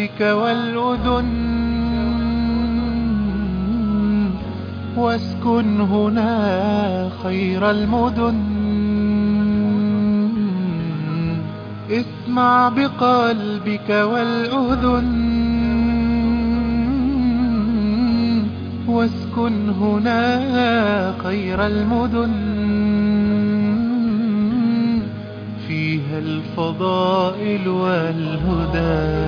بقلبك والأذن واسكن هنا خير المدن. اسمع بقلبك والأذن واسكن هنا خير المدن. فيها الفضائل والهدى.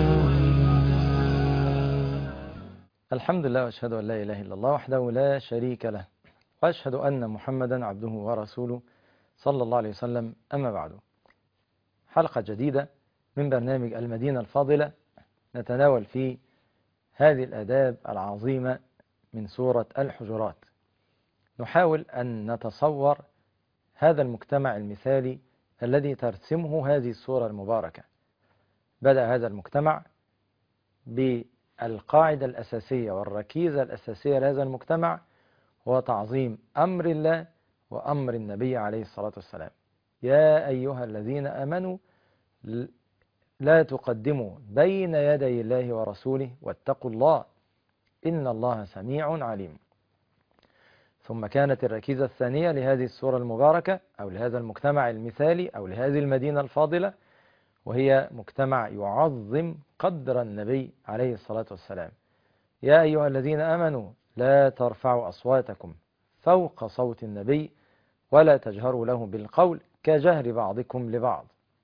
الحمد لله وأشهد أن لا إله إلا الله وحده لا شريك له، وأشهد أن محمدا عبده ورسوله صلى الله عليه وسلم. أما بعد، حلقة جديدة من برنامج المدينة الفاضلة، نتناول فيه هذه الآداب العظيمة من سورة الحجرات. نحاول أن نتصور هذا المجتمع المثالي الذي ترسمه هذه السورة المباركة. بدأ هذا المجتمع بالقاعدة الأساسية والركيزة الأساسية لهذا المجتمع هو تعظيم أمر الله وأمر النبي عليه الصلاة والسلام. يا أيها الذين آمنوا لا تقدموا بين يدي الله ورسوله واتقوا الله إن الله سميع عليم. ثم كانت الركيزة الثانية لهذه السورة المباركة أو لهذا المجتمع المثالي أو لهذه المدينة الفاضلة، وهي مجتمع يعظم قدر النبي عليه الصلاة والسلام. يا أيها الذين آمنوا لا ترفعوا أصواتكم فوق صوت النبي ولا تجهروا له بالقول كجهر بعضكم لبعض.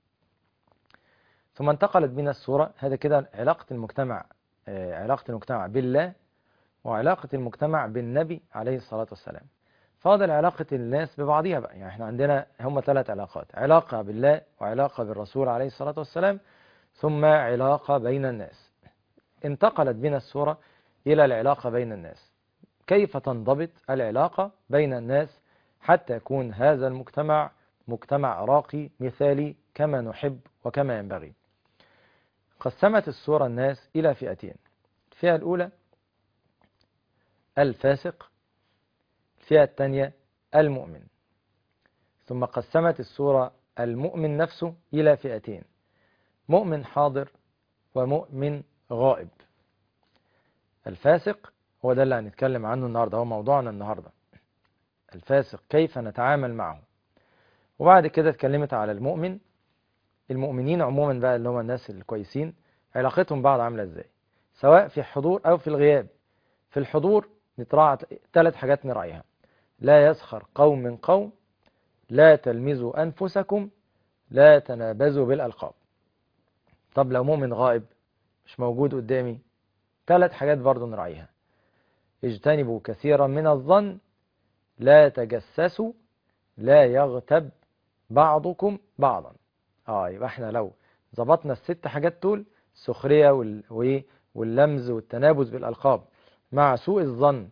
ثم انتقلت بنا السورة، هذا كده علاقة المجتمع بالله وعلاقة المجتمع بالنبي عليه الصلاة والسلام. فاضل علاقة الناس ببعضها بقى، يعني احنا عندنا هم 3 علاقات: علاقة بالله وعلاقة بالرسول عليه الصلاة والسلام ثم علاقة بين الناس. انتقلت بنا السورة إلى العلاقة بين الناس. كيف تنضبط العلاقة بين الناس حتى يكون هذا المجتمع مجتمع راقي مثالي كما نحب وكما ينبغي؟ قسمت السورة الناس إلى فئتين: الفئة الأولى الفاسق، الفئة الثانية المؤمن. ثم قسمت السورة المؤمن نفسه إلى فئتين: مؤمن حاضر ومؤمن غائب. الفاسق هو ده اللي هنتكلم عنه النهاردة، هو موضوعنا النهاردة، الفاسق كيف نتعامل معه. وبعد كده اتكلمت على المؤمن، المؤمنين عموما بقى اللي هم الناس الكويسين، علاقتهم بعض عاملة ازاي سواء في الحضور أو في الغياب. في الحضور نتراعى 3 حاجات نراعيها: لا يسخر قوم من قوم، لا تلمزوا أنفسكم، لا تنابزوا بالألقاب. طب لو مؤمن غائب مش موجود قدامي، 3 حاجات برضو نراعيها: اجتنبوا كثيرا من الظن، لا تجسسوا، لا يغتب بعضكم بعضا. يبقى احنا لو ظبطنا ال6 حاجات دول، السخرية واللمز والتنابز بالألقاب مع سوء الظن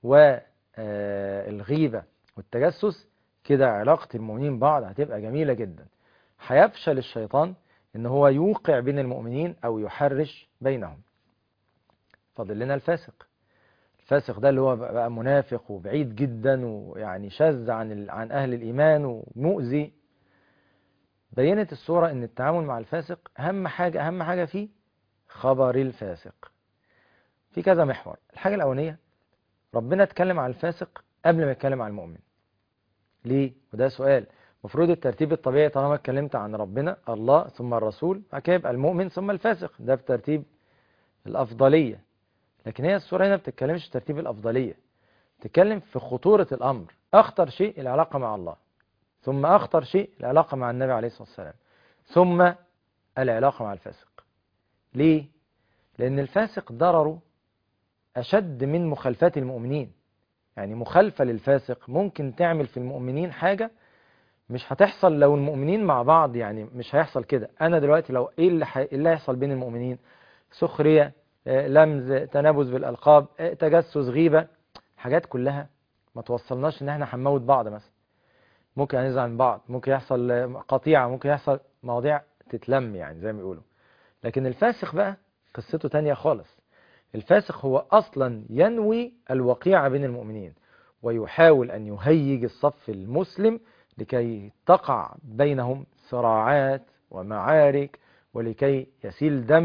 والغيبة والتجسس، كده علاقة المؤمنين بعض هتبقى جميلة جدا. هيفشل الشيطان ان هو يوقع بين المؤمنين او يحرش بينهم. فاضل لنا الفاسق. الفاسق ده اللي هو بقى منافق وبعيد جدا ويعني شاذ عن أهل الإيمان ومؤذي. بينت السورة ان التعامل مع الفاسق اهم حاجة فيه خبر الفاسق في كذا محور. الحاجة الأولانية، ربنا اتكلم عن الفاسق قبل ما يتكلم عن المؤمن. ليه؟ وده سؤال. المفروض الترتيب الطبيعي طالما اتكلمت عن ربنا الله ثم الرسول بعد كده يبقى المؤمن ثم الفاسق، ده في ترتيب الأفضلية. لكن هي السورة هنا بتتكلمش في ترتيب الأفضلية، بتتكلم في خطورة الأمر. أخطر شيء العلاقة مع الله، ثم أخطر شيء العلاقة مع النبي عليه الصلاة والسلام، ثم العلاقة مع الفاسق. ليه؟ لأن الفاسق ضرره أشد من مخالفات المؤمنين. يعني مخالفة للفاسق ممكن تعمل في المؤمنين حاجة مش هتحصل لو المؤمنين مع بعض، يعني مش هيحصل كده. أنا دلوقتي لو إيه اللي هيحصل بين المؤمنين؟ سخرية، لمز، تنابز بالألقاب، تجسس، غيبة، حاجات كلها ما توصلناش إن احنا هنموت بعض مثلا. ممكن هنزعل من بعض، ممكن يحصل قطيعة، ممكن يحصل مواضيع تتلم يعني زي ما بيقولوا. لكن الفاسق بقى قصته تانية خالص. الفاسق هو أصلا ينوي الوقيعة بين المؤمنين ويحاول أن يهيج الصف المسلم لكي تقع بينهم صراعات ومعارك ولكي يسيل دم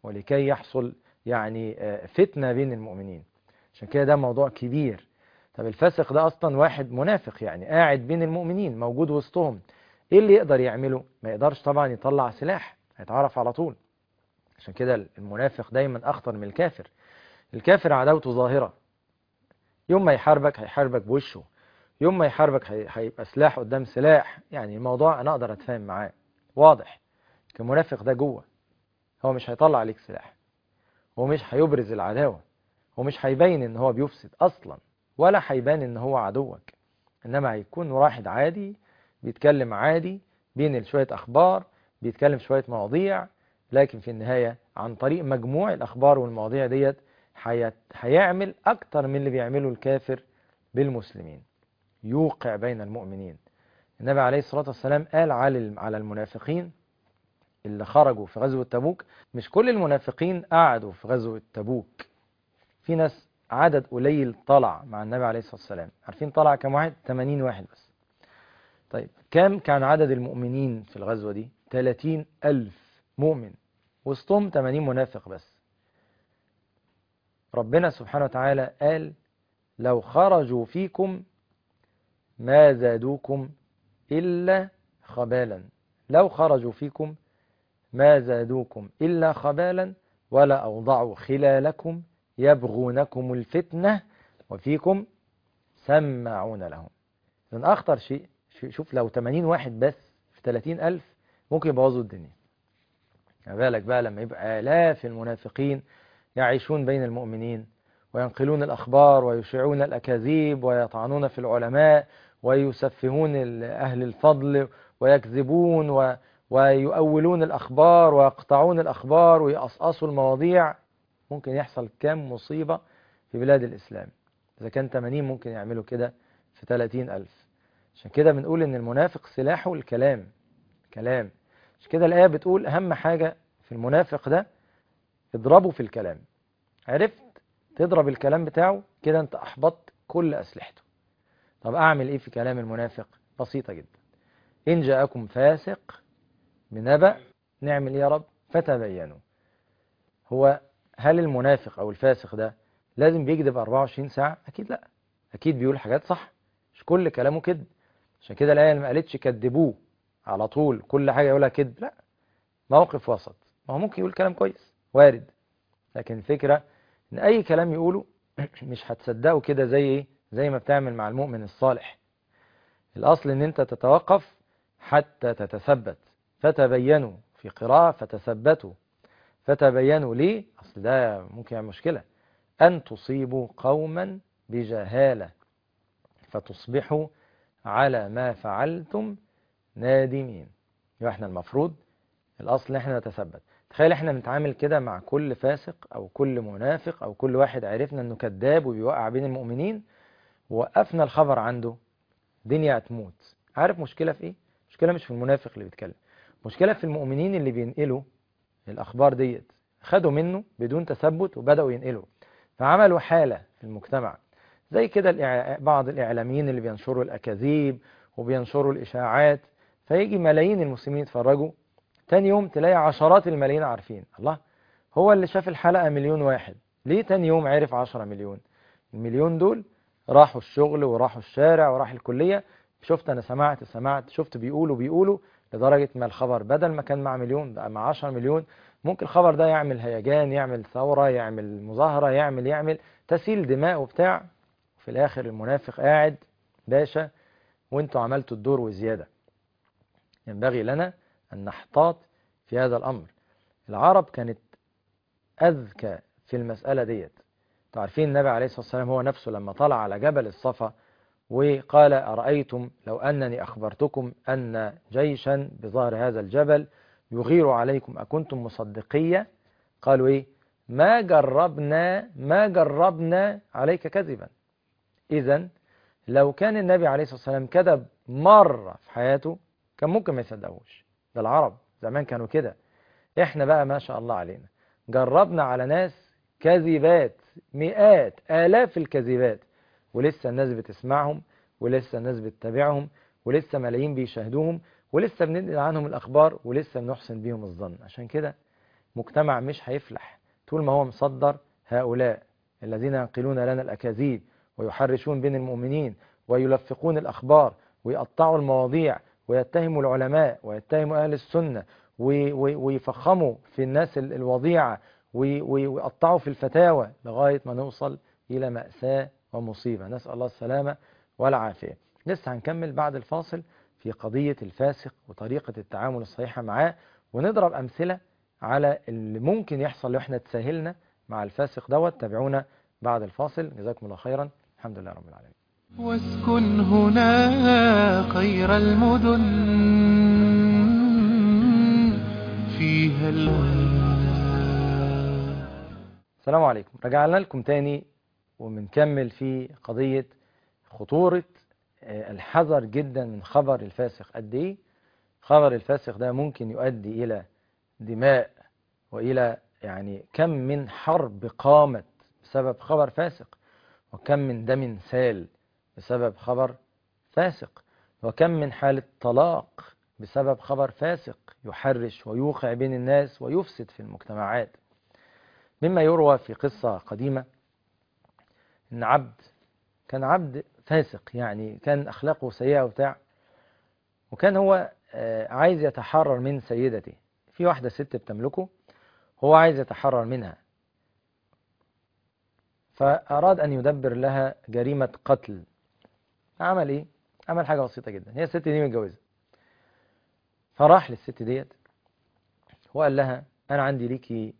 ولكي يحصل يعني فتنة بين المؤمنين. عشان كده ده موضوع كبير. طب الفاسق ده أصلا واحد منافق، يعني قاعد بين المؤمنين موجود وسطهم، إيه اللي يقدر يعمله؟ ما يقدرش طبعا يطلع سلاح، هيتعرف على طول. عشان كده المنافق دايما أخطر من الكافر. الكافر عداوته ظاهرة، يوم ما يحاربك هيحاربك بوشه، يوم ما يحاربك هيبقى سلاح قدام سلاح، يعني الموضوع أنا أقدر أتفاهم معاه واضح. المنافق ده جوه هو مش هيطلع عليك سلاح، هو مش هيبرز العداوة، هو مش هيبين ان هو بيفسد اصلا، ولا هيبان ان هو عدوك، انما هيكون واحد عادي بيتكلم عادي، بينقل شوية اخبار، بيتكلم شوية مواضيع، لكن في النهاية عن طريق مجموع الاخبار والمواضيع ديت هيعمل اكتر من اللي بيعمله الكافر بالمسلمين، يوقع بين المؤمنين. النبي عليه الصلاة والسلام قال على المنافقين اللي خرجوا في غزوة تبوك، مش كل المنافقين قعدوا في غزوة تبوك، في ناس عدد قليل طلع مع النبي عليه الصلاة والسلام. عارفين طلع كم واحد؟ 80 واحد بس. طيب كم كان عدد المؤمنين في الغزوة دي؟ 30,000 مؤمن وسطهم 80 منافق بس. ربنا سبحانه وتعالى قال لو خرجوا فيكم ما زادوكم إلا خبالا، لو خرجوا فيكم ما زادوكم إلا خبالا ولا أوضعوا خلالكم يبغونكم الفتنة وفيكم سماعون لهم. لأن أخطر شيء، شوف لو 80 واحد بس في 30,000 ممكن يبوظوا الدنيا، ما بالك بقى لما يبقى آلاف المنافقين يعيشون بين المؤمنين وينقلون الأخبار ويشيعون الأكاذيب ويطعنون في العلماء ويسفهون أهل الفضل ويكذبون ويؤولون الأخبار ويقطعون الأخبار ويقصقصوا المواضيع. ممكن يحصل كام مصيبة في بلاد الإسلام. إذا كان 80 ممكن يعملوا كده في 30,000. عشان كده بنقول إن المنافق سلاحه الكلام، كلام. عشان كده الآية بتقول أهم حاجة في المنافق ده اضربه في الكلام. عرفت تضرب الكلام بتاعه كده أنت أحبطت كل أسلحته. طب أعمل إيه في كلام المنافق؟ بسيطة جدا. إن جاءكم فاسق بنبأ، نعمل إيه يا رب؟ فتبينوا. هو هل المنافق أو الفاسق ده لازم بيكذب 24 ساعة؟ أكيد لا، أكيد بيقول حاجات صح، مش كل كلامه كذب. عشان كده الآية ما قالتش كذبوه على طول كل حاجة يقولها كذب، لا، موقف وسط. ما هو ممكن يقول كلام كويس وارد، لكن الفكرة إن أي كلام يقوله مش هتصدقه كده زي إيه؟ زي ما بتعمل مع المؤمن الصالح. الأصل إن أنت تتوقف حتى تتثبت. فتبينوا، في قراءة فتثبتوا. فتبينوا ليه؟ أصل ده ممكن يعمل مشكلة. أن تصيبوا قوما بجهالة فتصبحوا على ما فعلتم نادمين. يبقى احنا المفروض الأصل احنا نتثبت. تخيل احنا بنتعامل كده مع كل فاسق أو كل منافق أو كل واحد عرفنا أنه كذاب وبيوقع بين المؤمنين، ووقفنا الخبر عنده، دنيا هتموت. عارف مشكلة في ايه؟ مشكلة مش في المنافق اللي بيتكلم، مشكلة في المؤمنين اللي بينقلوا الأخبار ديت، خدوا منه بدون تثبت وبدأوا ينقلوا، فعملوا حالة في المجتمع. زي كده بعض الإعلاميين اللي بينشروا الأكاذيب وبينشروا الإشاعات، فيجي ملايين المسلمين يتفرجوا، تاني يوم تلاقي عشرات الملايين عارفين. الله، هو اللي شاف الحلقة مليون واحد، ليه تاني يوم عرف 10 مليون؟ المليون دول راحوا الشغل وراحوا الشارع وراح الكلية، شفت أنا سمعت شفت بيقولوا لدرجة ما الخبر بدل ما كان مع مليون بقى مع 10 مليون. ممكن الخبر ده يعمل هيجان، يعمل ثورة، يعمل مظاهرة، يعمل تسيل دماء وبتاع. في الآخر المنافق قاعد باشا وانتوا عملتوا الدور وزيادة. ينبغي لنا أن نحتاط في هذا الأمر. العرب كانت أذكى في المسألة ديت. تعرفين النبي عليه الصلاة والسلام هو نفسه لما طلع على جبل الصفا وقال أرأيتم لو أنني أخبرتكم أن جيشا بظهر هذا الجبل يغير عليكم أكنتم مصدقية؟ قالوا إيه؟ ما جربنا عليك كذبا. إذن لو كان النبي عليه الصلاة والسلام كذب مرة في حياته كان ممكن ما يصدقوش. ده العرب زمان كانوا كده. إحنا بقى ما شاء الله علينا جربنا على ناس كذبات، مئات آلاف الكذبات، ولسه الناس بتسمعهم، ولسه الناس بتتابعهم، ولسه ملايين بيشاهدوهم، ولسه بننقل عنهم الأخبار، ولسه بنحسن بيهم الظن. عشان كده مجتمع مش هيفلح طول ما هو مصدر هؤلاء الذين ينقلون لنا الأكاذيب ويحرشون بين المؤمنين ويلفقون الأخبار ويقطعوا المواضيع ويتهموا العلماء ويتهموا أهل السنة ويفخموا في الناس الوضيعة ويقطعوا في الفتاوى لغاية ما نوصل إلى مأساة ومصيبة. نسأل الله السلامة والعافية. لسه هنكمل بعد الفاصل في قضية الفاسق وطريقة التعامل الصحيحة معاه، ونضرب أمثلة على اللي ممكن يحصل لو احنا تساهلنا مع الفاسق دوت. تابعونا بعد الفاصل. جزاكم الله خيرا. الحمد لله رب العالمين. واسكن هنا خير المدن فيها السلام عليكم. رجعنا لكم تاني وبنكمل في قضية خطورة الحذر جدا من خبر الفاسق. قد ايه خبر الفاسق ده ممكن يؤدي إلى دماء وإلى يعني كم من حرب قامت بسبب خبر فاسق، وكم من دم سال بسبب خبر فاسق، وكم من حالة طلاق بسبب خبر فاسق يحرش ويوقع بين الناس ويفسد في المجتمعات. مما يروى في قصة قديمة إن كان عبد فاسق، يعني كان أخلاقه سيئة وبتاع، وكان هو عايز يتحرر من سيدته. في واحدة ست بتملكه، هو عايز يتحرر منها، فأراد أن يدبر لها جريمة قتل. عمل إيه؟ عمل حاجة بسيطة جدا. هي الست دي متجوزة، فراح للست ديت وقال لها أنا عندي ليكي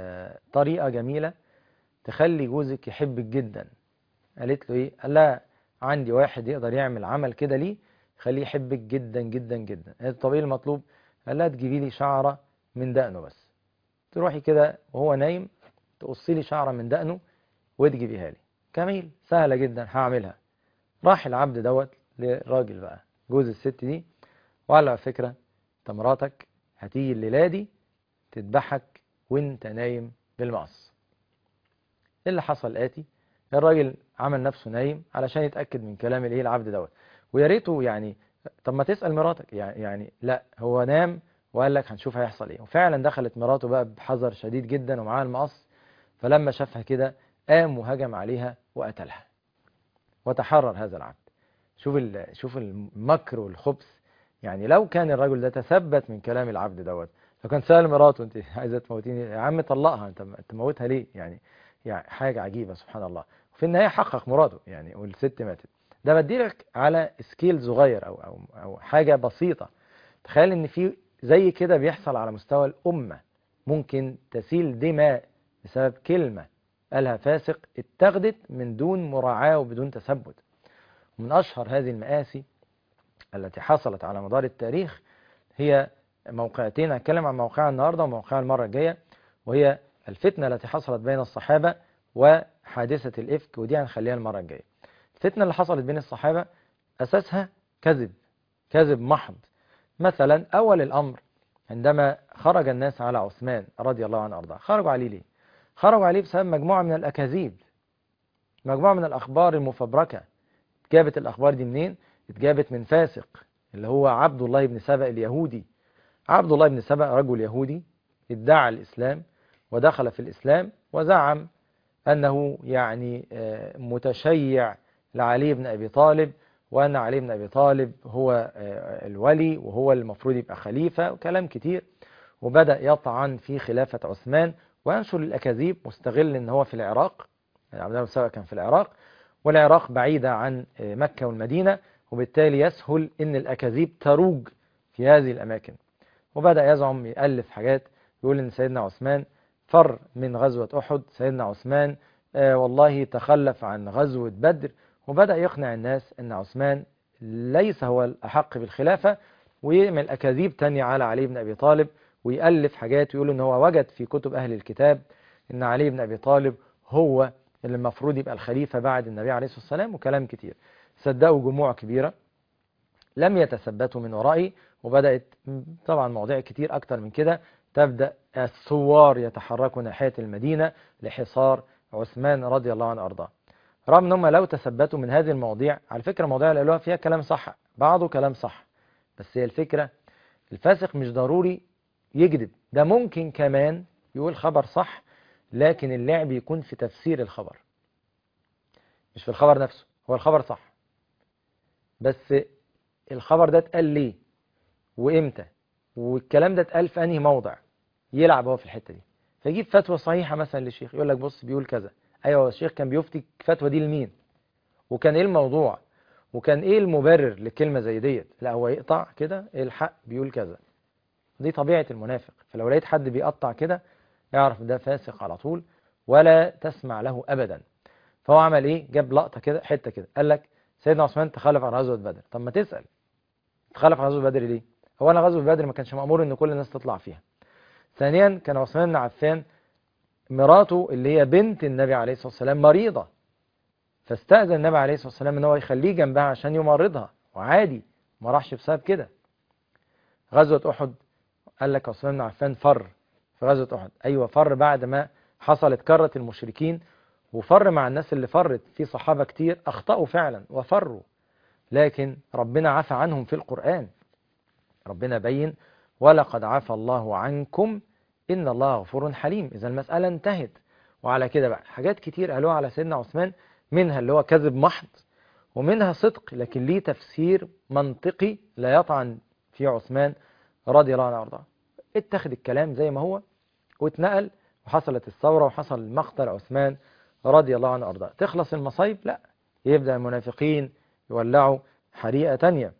طريقة جميلة تخلي جوزك يحبك جدا. قالت له إيه؟ قال لها عندي واحد يقدر يعمل عمل كده ليه يخليه يحبك جدا جدا جدا. قالت طب إيه المطلوب؟ قال لها تجيبي لي شعرة من دقنه بس، تروحي كده وهو نايم تقصي لي شعرة من دقنه وتجيبيها لي. جميل، سهلة جدا، هعملها. راح العبد دوت للراجل بقى جوز الست دي وقال له على فكرة انت مراتك هتيجي الليلة دي تذبحك وانت نايم بالمقص. ايه اللي حصل؟ آتي الراجل عمل نفسه نايم علشان يتأكد من كلام الايه العبد دوت، ويا ريته يعني طب ما تسأل مراتك، يعني لا، هو نام وقال لك هنشوف هيحصل ايه. وفعلا دخلت مراته بقى بحذر شديد جدا ومعاها المقص، فلما شافها كده قام وهجم عليها وقتلها وتحرر هذا العبد. شوف المكر والخبث. يعني لو كان الرجل ده تثبت من كلام العبد دوت، لو كان سأل مراته انت عايزه تموتيني يا عم طلقها، انت تموتها ليه؟ يعني حاجه عجيبه سبحان الله. وفي النهايه حقق مراده يعني والست ماتت. ده بديلك على سكيل صغير او حاجه بسيطه. تخيل ان في زي كده بيحصل على مستوى الامه، ممكن تسيل دماء بسبب كلمه قالها فاسق اتخذت من دون مراعاه وبدون تثبت. ومن أشهر هذه المآسي التي حصلت على مدار التاريخ هي موقعتين. هتكلم عن موقعها النهاردة وموقعها المرة الجاية، وهي الفتنة التي حصلت بين الصحابة وحادثة الإفك، ودي هنخليها المرة الجاية. الفتنة اللي حصلت بين الصحابة أساسها كذب محض. مثلا أول الأمر عندما خرج الناس على عثمان رضي الله عنه وأرضاه، خرجوا عليه ليه؟ خرجوا عليه بسبب مجموعة من الأكاذيب، مجموعة من الأخبار المفبركة. جابت الأخبار دي منين؟ اتجابت من فاسق اللي هو عبد الله بن سبأ اليهودي. عبد الله بن سبأ رجل يهودي ادعى الإسلام ودخل في الإسلام وزعم أنه يعني متشيع لعلي بن أبي طالب، وأن علي بن أبي طالب هو الولي وهو المفروض يبقى خليفة وكلام كتير. وبدأ يطعن في خلافة عثمان وينشر الأكاذيب، مستغل أن هو في العراق. عبد الله بن سبأ كان في العراق، والعراق بعيدة عن مكة والمدينة، وبالتالي يسهل أن الأكاذيب تروج في هذه الأماكن. وبدأ يزعم يألف حاجات يقول أن سيدنا عثمان فر من غزوة أحد، سيدنا عثمان والله تخلف عن غزوة بدر، وبدأ يقنع الناس أن عثمان ليس هو الأحق بالخلافة، ويعمل أكاذيب تانية على علي بن أبي طالب، ويألف حاجات يقول أن هو وجد في كتب أهل الكتاب أن علي بن أبي طالب هو اللي المفروض يبقى الخليفة بعد النبي عليه الصلاة والسلام، وكلام كتير. صدقوا جموع كبيرة لم يتثبتوا من ورائي، وبدأت طبعا مواضيع كتير أكتر من كده. تبدأ الثوار يتحركوا ناحية المدينة لحصار عثمان رضي الله عنه وأرضاه. رغم أنهم لو تثبتوا من هذه المواضيع، على فكرة المواضيع اللي قالوها فيها كلام صح، بعضه كلام صح، بس هي الفكرة الفاسق مش ضروري يكذب، ده ممكن كمان يقول خبر صح، لكن اللعب يكون في تفسير الخبر مش في الخبر نفسه. هو الخبر صح، بس الخبر ده اتقال ليه وامتى والكلام ده اتقال في انهي موضع، يلعب هو في الحتة دي. فيجيب فتوى صحيحة مثلا للشيخ، يقول لك بص بيقول كذا، ايوه الشيخ كان بيفتي الفتوى دي لمين، وكان ايه الموضوع، وكان ايه المبرر لكلمة زي ديت. لا هو يقطع كده، إيه الحق بيقول كذا. دي طبيعة المنافق. فلو لقيت حد بيقطع كده اعرف ده فاسق على طول، ولا تسمع له ابدا. فهو عمل ايه؟ جاب لقطة كده، حتة كده، قال لك سيدنا عثمان تخلف عن غزوة بدر. طب ما تسأل، تخلف عن غزوة بدر ليه؟ هو انا غزوة بدر ما كانش مأمور ان كل الناس تطلع فيها. ثانيا كان عثمان بن عفان مراته اللي هي بنت النبي عليه الصلاة والسلام مريضة، فاستأذن النبي عليه الصلاة والسلام ان هو يخليه جنبها عشان يمرضها، وعادي ما راحش بسبب كده. غزوة أحد قال لك عثمان بن عفان فر في غزوة أحد. أيوة فر بعد ما حصلت كرة المشركين، وفر مع الناس اللي فرت، في صحابة كتير أخطأوا فعلا وفروا، لكن ربنا عفى عنهم في القرآن. ربنا بين ولقد عفى الله عنكم إن الله غفور حليم. إذا المسألة انتهت. وعلى كده بقى حاجات كتير قالوها على سيدنا عثمان، منها اللي هو كذب محض، ومنها صدق لكن ليه تفسير منطقي لا يطعن في عثمان رضي الله عنه وارضاه. اتخذ الكلام زي ما هو واتنقل، وحصلت الثورة وحصل مقتل عثمان رضي الله عنه وارضاه. تخلص المصايب؟ لا، يبدأ المنافقين يولعوا حريقة تانية.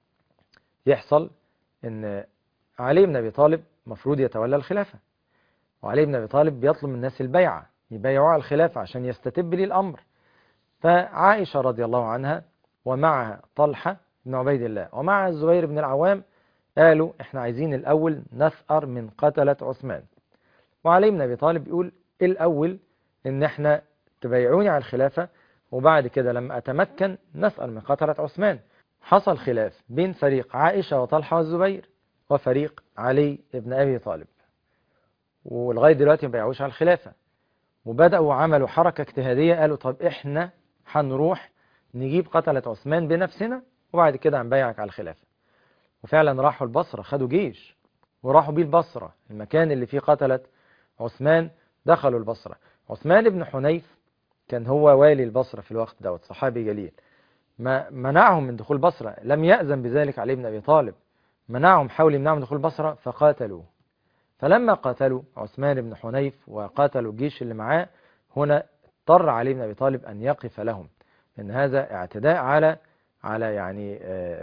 يحصل ان علي بن ابي طالب مفروض يتولى الخلافة، وعلي بن ابي طالب بيطلب من الناس البيعة، يبايعوا على الخلافة عشان يستتب لي الامر. فعائشة رضي الله عنها ومعها طلحة بن عبيد الله ومعها الزبير بن العوام قالوا احنا عايزين الأول نثأر من قتلة عثمان. وعلي بن أبي طالب يقول الأول ان احنا تبايعوني على الخلافة، وبعد كده لما أتمكن نثأر من قتلة عثمان. حصل خلاف بين فريق عائشة وطلحة والزبير وفريق علي بن أبي طالب، ولغاية دلوقتي ما بيعوش على الخلافة. وبدأوا عملوا حركة اجتهادية، قالوا طب احنا هنروح نجيب قتلة عثمان بنفسنا وبعد كده هنبايعك على الخلافة. وفعلا راحوا البصرة، خدوا جيش وراحوا بيه البصرة، المكان اللي فيه قتلة عثمان. دخلوا البصرة. عثمان بن حنيف كان هو والي البصرة في الوقت دوت، صحابي جليل، ما منعهم من دخول البصرة، لم يأذن بذلك علي بن أبي طالب، منعهم، حاول يمنعهم من دخول البصرة فقاتلوه. فلما قاتلوا عثمان بن حنيف وقاتلوا الجيش اللي معاه، هنا اضطر علي بن أبي طالب أن يقف لهم، إن هذا اعتداء على يعني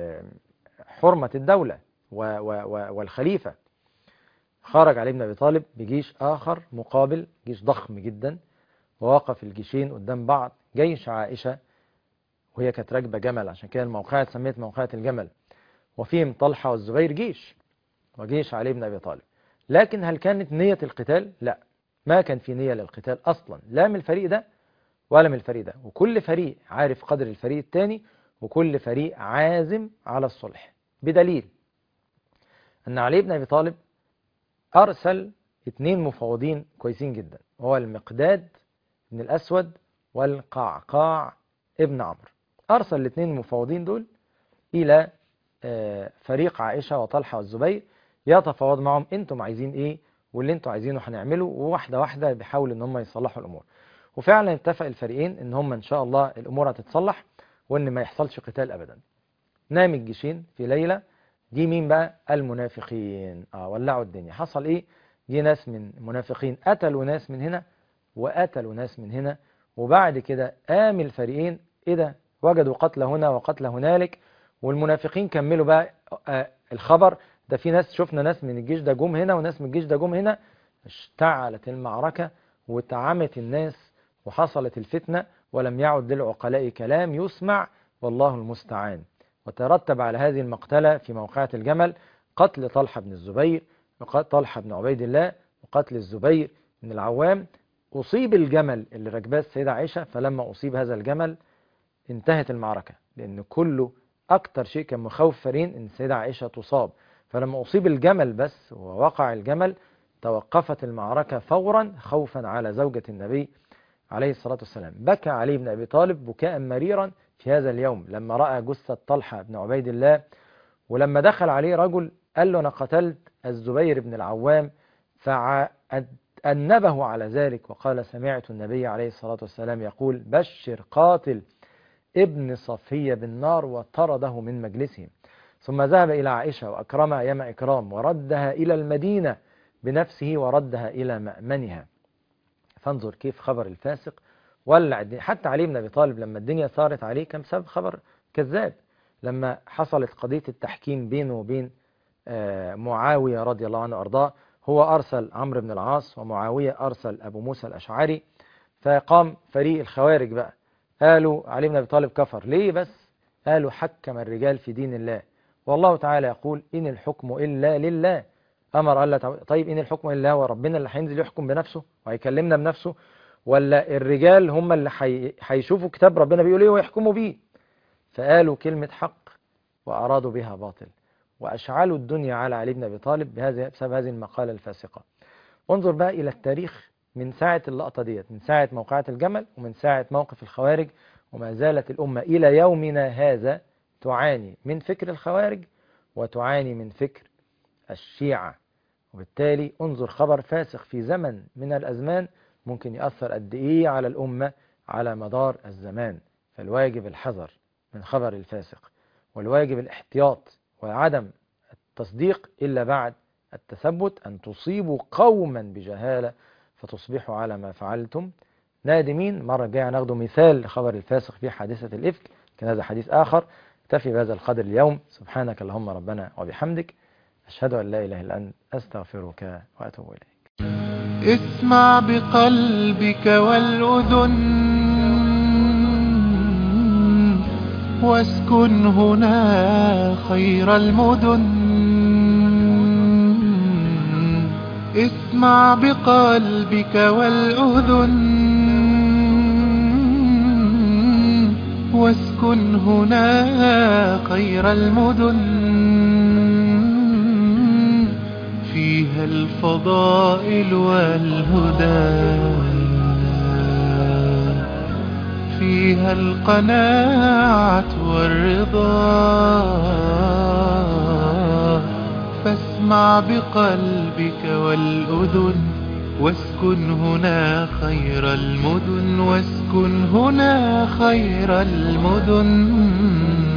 حرمة الدولة والخليفة. خرج علي بن أبي طالب بجيش آخر مقابل، جيش ضخم جدا، ووقف الجيشين قدام بعض. جيش عائشة وهي كانت راكبة جمل، عشان كده الموقعة سميت موقعة الجمل، وفيهم طلحة والزبير جيش، وجيش علي بن أبي طالب. لكن هل كانت نية القتال؟ لا، ما كان في نية للقتال أصلا، لا من الفريق ده ولا من الفريق ده. وكل فريق عارف قدر الفريق الثاني، وكل فريق عازم على الصلح، بدليل أن علي بن أبي طالب أرسل 2 مفوضين كويسين جدا، وهو المقداد بن الأسود والقعقاع ابن عمرو. أرسل ال2 مفوضين دول إلى فريق عائشة وطلحة والزبير، يتفاوض معهم انتم عايزين ايه، واللي انتم عايزينه هنعمله، وواحدة واحدة بيحاولوا ان هم يصلحوا الامور. وفعلا اتفق الفريقين ان هم ان شاء الله الامور هتتصلح، وان ما يحصلش قتال ابدا. نام الجيشين في ليلة. دي مين بقى؟ المنافقين. ولعوا الدنيا. حصل ايه؟ جه ناس من منافقين قتلوا ناس من هنا وقتلوا ناس من هنا، وبعد كده قام الفريقين ايه ده، وجدوا قتل هنا وقتل هنالك. والمنافقين كملوا بقى الخبر ده، في ناس، شفنا ناس من الجيش ده جم هنا وناس من الجيش ده جم هنا. اشتعلت المعركة وتعمت الناس وحصلت الفتنة، ولم يعد للعقلاء كلام يسمع، والله المستعان. وترتب على هذه المقتلة في موقعة الجمل قتل طلحة بن الزبير، وقتل طلحة بن عبيد الله، وقتل الزبير بن العوام. أصيب الجمل اللي ركباه السيدة عائشة، فلما أصيب هذا الجمل انتهت المعركة، لأن كله أكتر شيء كان مخوف فرين إن السيدة عائشة تصاب. فلما أصيب الجمل بس ووقع الجمل، توقفت المعركة فورا خوفا على زوجة النبي عليه الصلاة والسلام. بكى علي بن أبي طالب بكاء مريرا في هذا اليوم لما رأى جثة طلحة بن عبيد الله. ولما دخل عليه رجل قال له أنا قتلت الزبير بن العوام، أنبه على ذلك وقال: سمعت النبي عليه الصلاة والسلام يقول: بشر قاتل ابن صفية بالنار، وطرده من مجلسهم. ثم ذهب إلى عائشة وأكرمها يم إكرام، وردها إلى المدينة بنفسه، وردها إلى مأمنها. فانظر كيف خبر الفاسق ولع الدنيا. حتى علي بن أبي طالب لما الدنيا ثارت عليه كان بسبب خبر كذاب. لما حصلت قضية التحكيم بينه وبين معاوية رضي الله عنه وأرضاه، هو أرسل عمرو بن العاص، ومعاوية أرسل أبو موسى الأشعري، فقام فريق الخوارج بقى قالوا علي بن أبي طالب كفر. ليه بس؟ قالوا: حكم الرجال في دين الله، والله تعالى يقول: إن الحكم إلا لله. أمر الله تعالى. طيب إن الحكم إلا هو ربنا اللي هينزل يحكم بنفسه وهيكلمنا بنفسه، ولا الرجال هم اللي هيشوفوا كتاب ربنا بيقول إيه ويحكموا بيه؟ فقالوا كلمة حق وأرادوا بها باطل، وأشعلوا الدنيا على علي بن أبي طالب بسبب هذه المقالة الفاسقة. انظر بقى إلى التاريخ من ساعة اللقطة ديت، من ساعة موقعة الجمل، ومن ساعة موقف الخوارج، وما زالت الأمة إلى يومنا هذا تعاني من فكر الخوارج وتعاني من فكر الشيعة. وبالتالي انظر خبر فاسق في زمن من الأزمان ممكن يأثر قد إيه على الأمة على مدار الزمان. فالواجب الحذر من خبر الفاسق، والواجب الاحتياط وعدم التصديق إلا بعد التثبت، أن تصيبوا قوما بجهالة فتصبحوا على ما فعلتم نادمين. مرة جاية ناخده مثال لخبر الفاسق في حادثة الإفك، كان هذا حديث آخر. اكتفي بهذا القدر اليوم. سبحانك اللهم ربنا وبحمدك، أشهد أن لا إله إلا أنت، أستغفرك وأتوب إليك. اسمع بقلبك والأذن واسكن هنا خير المدن. اسمع بقلبك والأذن واسكن هنا خير المدن. فيها الفضائل والهدى، فيها القناعة والرضا. فاسمع بقلبك والأذن واسكن هنا خير المدن. واسكن هنا خير المدن.